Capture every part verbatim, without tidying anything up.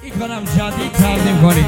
این کنم جدید تقدیم کنیم.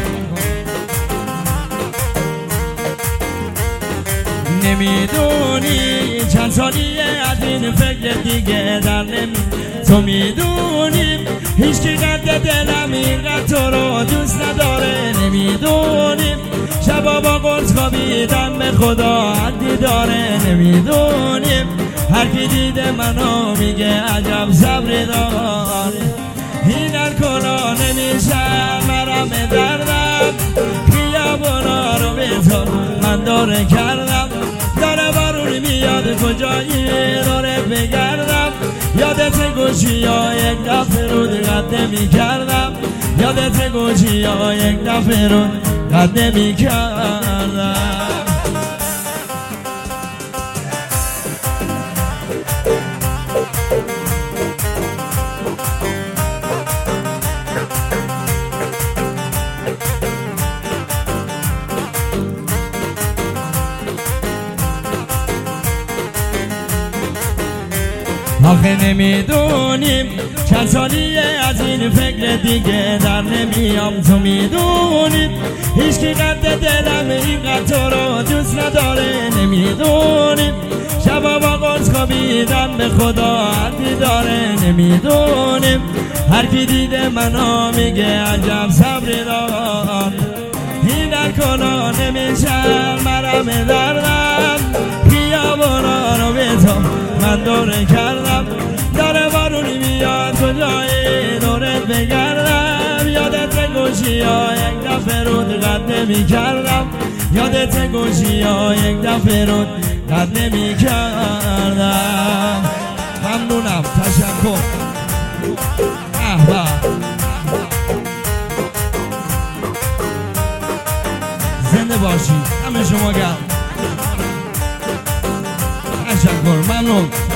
نمیدونی چند سالیه از این فکر دیگه در نمی تو میدونی هیچ کی قد دلم اینقدر تو رو دوست نداره. نمیدونی شبا با قرص خوابیدم به خدا حدی داره. نمیدونی هر کی دیده منو میگه عجب صبری داره. این الکلا نمیشه مرم دردم خیابونا رو به تو من داره کردم. داره بارون میاد کجایی داره بگردم. یادت گوشی ها یک دفعه رود قد نمی کردم. یادت گوشی ها یک دفعه رود قد نمی کردم. آخه نمیدونیم چند سالیه از این فکر دیگه در نمیام. تو میدونیم هیچ کی قد دلم اینقدر تو رو دوست نداره. نمیدونیم شبا با قرص خوابیدم به خدا حدی داره. نمیدونیم هر کی دیده منو میگه عجب صبری دارم. این الکلا نمیشه مرم دردم خیابونا رو به تو من دوره کردم. داره بارونی میاد کجایی دورت بگردم. یادت گوشی ها یک دفعه رود قد نمی کردم. یادت گوشی ها یک دفعه رود قد نمی کردم. ممنونم، تشکر. احبا زنده باشید همه شما گرم. تشکر، ممنون.